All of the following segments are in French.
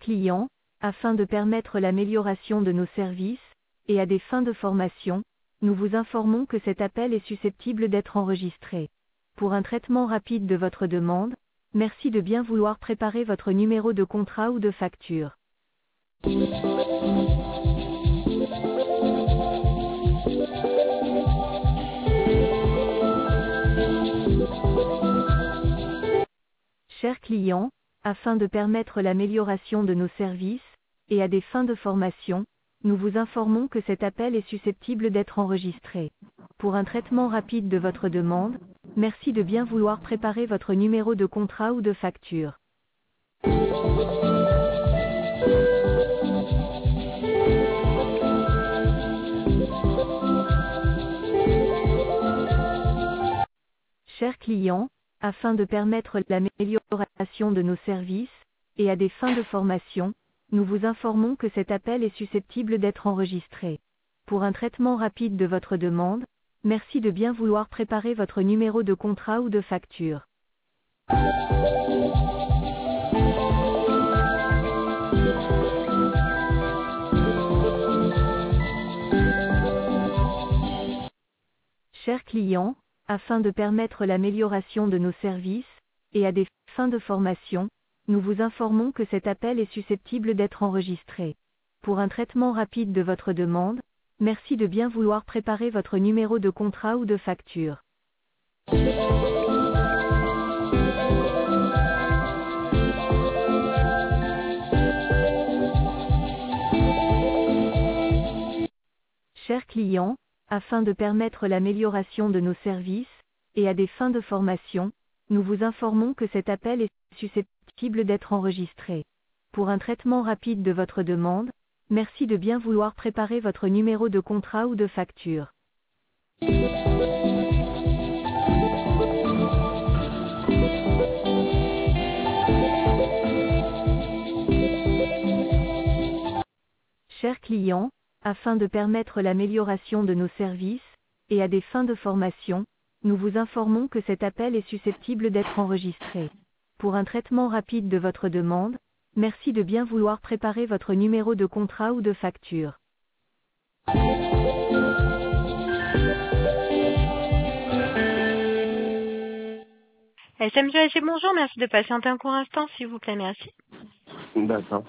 client, afin de permettre l'amélioration de nos services, et à des fins de formation, nous vous informons que cet appel est susceptible d'être enregistré. Pour un traitement rapide de votre demande, merci de bien vouloir préparer votre numéro de contrat ou de facture. Chers clients, afin de permettre l'amélioration de nos services, et à des fins de formation, nous vous informons que cet appel est susceptible d'être enregistré. Pour un traitement rapide de votre demande, merci de bien vouloir préparer votre numéro de contrat ou de facture. Chers clients, afin de permettre l'amélioration de nos services, et à des fins de formation, nous vous informons que cet appel est susceptible d'être enregistré. Pour un traitement rapide de votre demande, merci de bien vouloir préparer votre numéro de contrat ou de facture. Chers clients, afin de permettre l'amélioration de nos services, et à des fins de formation, nous vous informons que cet appel est susceptible d'être enregistré. Pour un traitement rapide de votre demande, merci de bien vouloir préparer votre numéro de contrat ou de facture. Chers clients, afin de permettre l'amélioration de nos services, et à des fins de formation, nous vous informons que cet appel est susceptible d'être enregistré. Pour un traitement rapide de votre demande, merci de bien vouloir préparer votre numéro de contrat ou de facture. Chers clients, afin de permettre l'amélioration de nos services, et à des fins de formation, nous vous informons que cet appel est susceptible d'être enregistré. Pour un traitement rapide de votre demande, merci de bien vouloir préparer votre numéro de contrat ou de facture. SMGAG, bonjour, merci de patienter un court instant, s'il vous plaît, merci. D'accord.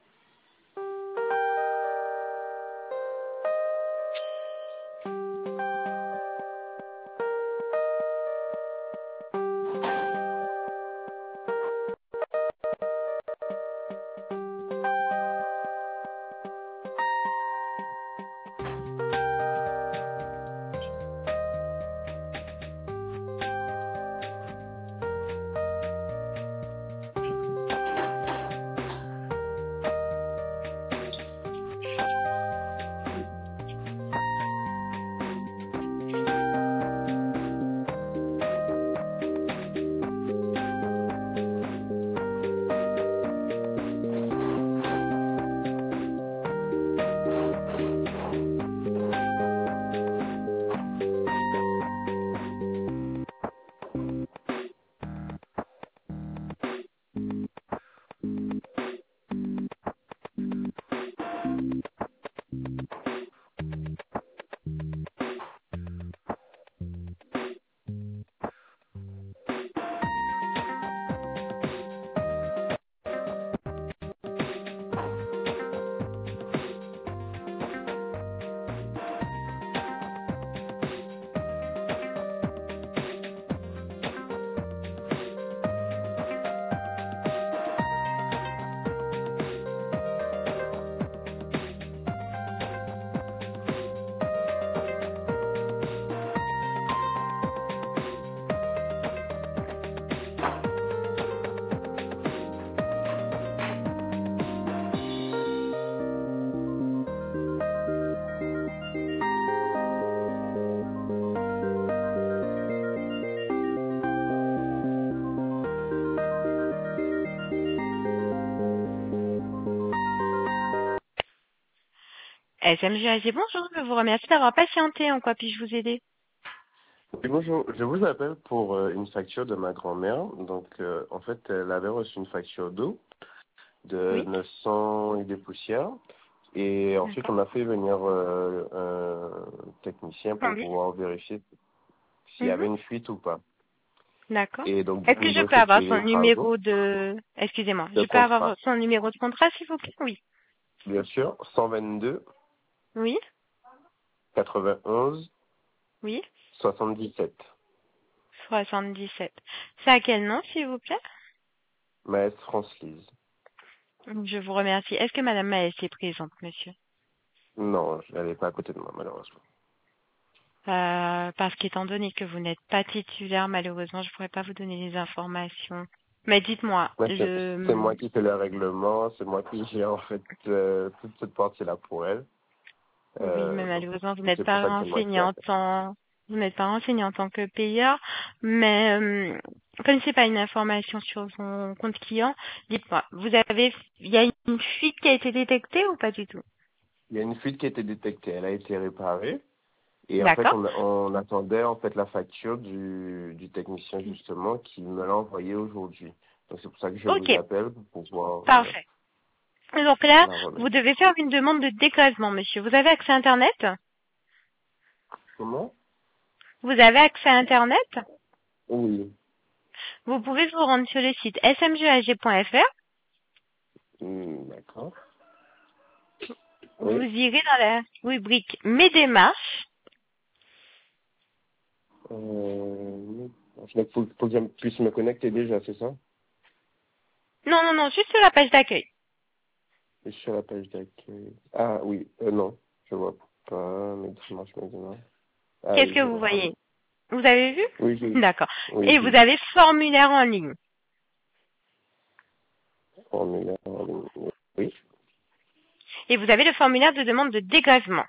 SMGAG, bonjour, je vous remercie d'avoir patienté. En quoi puis-je vous aider? Oui, bonjour, je vous appelle pour une facture de ma grand-mère. Donc, en fait, elle avait reçu une facture d'eau. de Oui. 900 et des poussières. Et ensuite, D'accord. on a fait venir un technicien pour Plombier. pouvoir vérifier s'il y Mhm. avait une fuite ou pas. D'accord. Et donc, du Est-ce coup, que ils je ont peux avoir effectué son les travaux numéro de... Excusez-moi. de Je peux avoir contrat. son numéro de contrat, s'il vous plaît? Oui. Bien sûr, 122 Oui. 91 Oui. 77. 77. C'est à quel nom, s'il vous plaît? Maître France-Lise. Je vous remercie. Est-ce que Madame Maës est présente, monsieur? Non, elle n'est pas à côté de moi, malheureusement. Parce qu'étant donné que vous n'êtes pas titulaire, malheureusement, je ne pourrais pas vous donner les informations. Mais dites-moi, Ouais, c'est moi qui fais le règlement, c'est moi qui gère en fait toute cette partie-là pour elle. oui, mais Donc, malheureusement, vous n'êtes c'est pour pas ça que c'est moi qui renseigné ai en fait. tant, vous n'êtes pas renseigné en tant que payeur, mais comme c'est pas une information sur son compte client, dites-moi, il y a une fuite qui a été détectée ou pas du tout? Il y a une fuite qui a été détectée, elle a été réparée. Et en fait, D'accord? on attendait en fait la facture du technicien justement qui me l'a envoyée aujourd'hui. Donc c'est pour ça que je Ok, vous appelle pour pouvoir parfait. Donc là, la vous remettre. devez faire une demande de dégrèvement, monsieur. Vous avez accès à Internet? Comment? Vous avez accès à Internet? Oui. Vous pouvez vous rendre sur le site smgag.fr. D'accord. Vous Oui. irez dans la rubrique Mes démarches. Faut que je puisse me connecter déjà, c'est ça? Non, non, non, juste sur la page d'accueil. Et sur la page d'accueil. Ah oui, non, je vois pas mes dimanches maintenant. Ah Qu'est-ce oui, que je vous vois. voyez? Vous avez vu? Oui, D'accord. oui, Et vous avez formulaire en ligne. formulaire. Oui. Et vous avez le formulaire de demande de dégrèvement.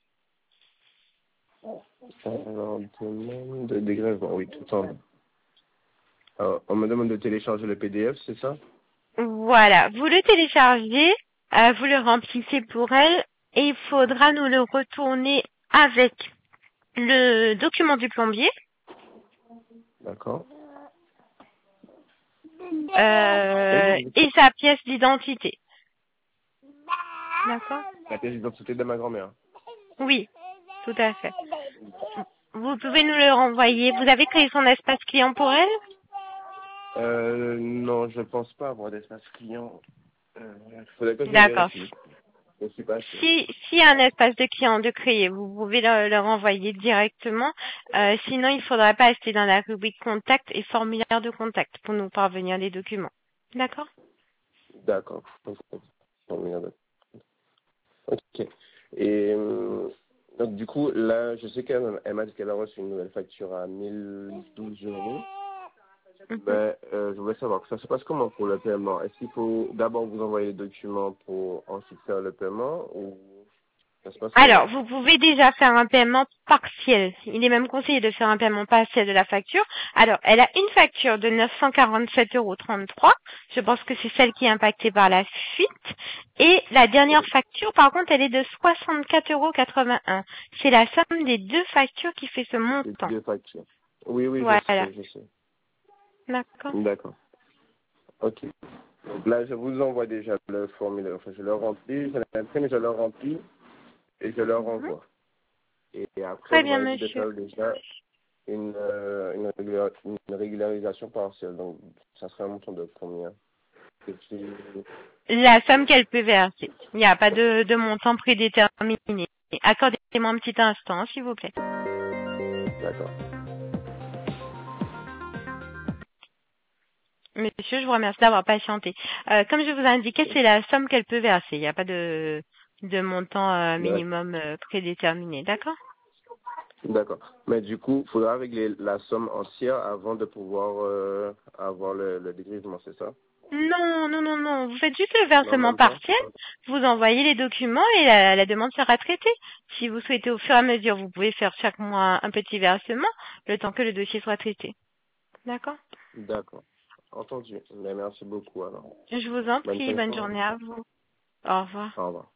Alors, demande de dégrèvement, oui, tout en bas. Alors, on me demande de télécharger le PDF, c'est ça? Voilà. Vous le téléchargez, vous le remplissez pour elle, et il faudra nous le retourner avec le document du plombier, D'accord. Oui, et sa pièce d'identité. D'accord? la pièce d'identité de ma grand-mère. Oui, tout à fait. Vous pouvez nous le renvoyer. Vous avez créé son espace client pour elle? Non, je pense pas avoir d'espace client. Faudrait que je D'accord. vérifie. Je suis pas sûr. Si y a un espace de client de créer, vous pouvez le renvoyer directement. Sinon, il faudra passer dans la rubrique contact et formulaire de contact pour nous parvenir les documents. D'accord? D'accord. Formulaire de- Ok. Et donc du coup, là, je sais qu'elle m'a dit qu'elle a reçu une nouvelle facture à 1012 €. Mhm. Ben, je voulais savoir, ça se passe comment pour le paiement? Est-ce qu'il faut d'abord vous envoyer les documents pour ensuite faire le paiement ou ça se passe Alors, comment? vous pouvez déjà faire un paiement partiel. Il est même conseillé de faire un paiement partiel de la facture. Alors, elle a une facture de 947,33 €. Je pense que c'est celle qui est impactée par la fuite. Et la dernière facture, par contre, elle est de 64,81 €. C'est la somme des deux factures qui fait ce Les montant. deux factures. Oui, oui, Voilà. je sais. D'accord. D'accord. Ok. Donc là, je vous envoie déjà le formulaire. Enfin, je le remplis, je l'imprime, je le remplis et je le Mhm. renvoie. Et après, Très vous bien, m'avez dit de monsieur. faire déjà une régularisation partielle. Donc, ça serait un montant de combien? Et puis- La somme qu'elle peut verser. Il n'y a pas de montant prédéterminé. Accordez-moi un petit instant, s'il vous plaît. D'accord. Monsieur, je vous remercie d'avoir patienté. Comme je vous ai indiqué, c'est la somme qu'elle peut verser. Il n'y a pas de montant minimum prédéterminé. D'accord? D'accord. Mais du coup, il faudra régler la somme entière avant de pouvoir avoir le dégrisement, c'est ça? Non, non, non, non. Vous faites juste le Non, versement même pas. partiel. Vous envoyez les documents et la demande sera traitée. Si vous souhaitez au fur et à mesure, vous pouvez faire chaque mois un petit versement, le temps que le dossier soit traité. D'accord? D'accord. Entendu. Mais merci beaucoup alors. Je vous en Bonne prie. fin de Bonne soirée. journée à vous. Au revoir. Au revoir.